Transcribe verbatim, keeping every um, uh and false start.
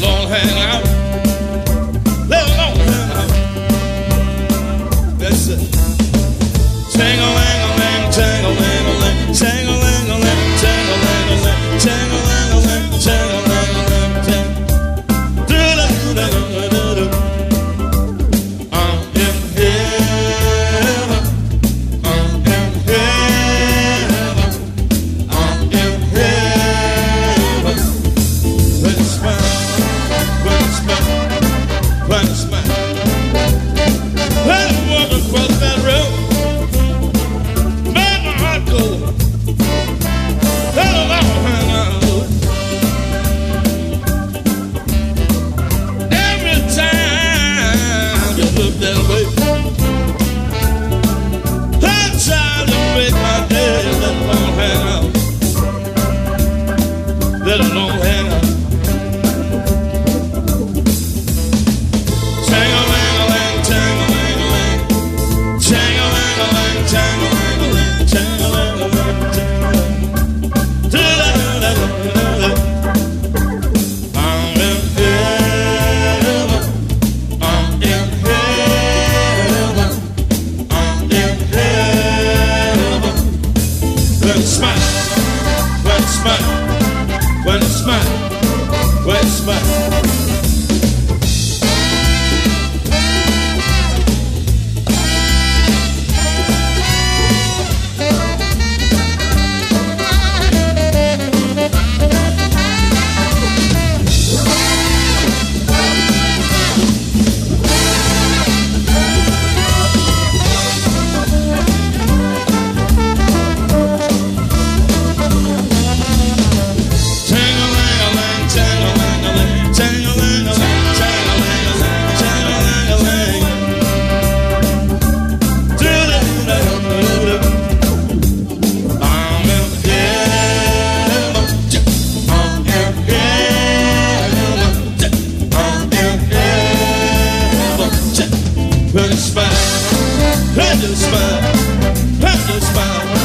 alone hang out. Let alone hang out. That's it. Ting-a-ling-a-ling, ting-a-ling-a-ling, ting-a-ling-a-ling, ting-a-ling-a-ling, ting-a-ling-a-ling, ting-a-ling-a-ling, ting. Do-da-do-da-do-da-do. I'm in heaven. I'm in heaven. I'm in heaven. When it's mine, when it's mine, when it's mine. When I walk across that road, make my heart go. Let alone hang out. Every time you look that way, I'm trying to make my head. Let alone hang out. Let alone hang out. Ting-a-ling-a-ling, ting-a-ling-a-ling, ting-a-ling-a-ling, ting-a-ling-a-ling, ting-a-ling-a-ling, ting-a-ling. Do-da-do-da-do-da-do. I'm in heaven. I'm in heaven. I'm in heaven. When it's mine, when it's mine, when it's mine, when it's mine. Ting-a-ling-a-ling, ting-a-ling-a-ling, ting-a-ling-a-ling, ting-a-ling-a-ling, ting-a-ling-a-ling. Do-da-do-da-do-da-do. I'm in heaven. I'm in heaven. I'm in heaven. When it's mine, when it's mine, when it's mine.